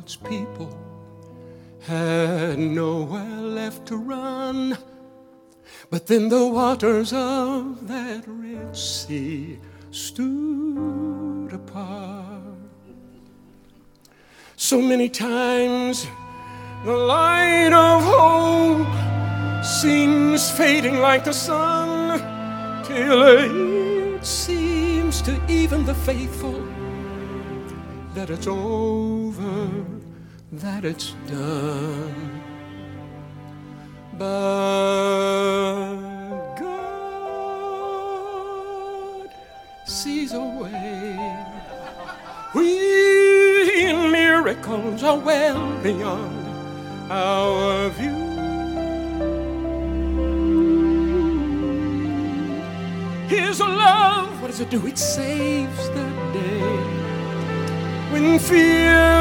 God's people had nowhere left to run. But then the waters of that Red Sea stood apart. So many times the light of hope seems fading like the sun, till it seems to even the faithful that it's over, that it's done. But God sees a way when miracles are well beyond our view. His love, what does it do? It saves the day when fear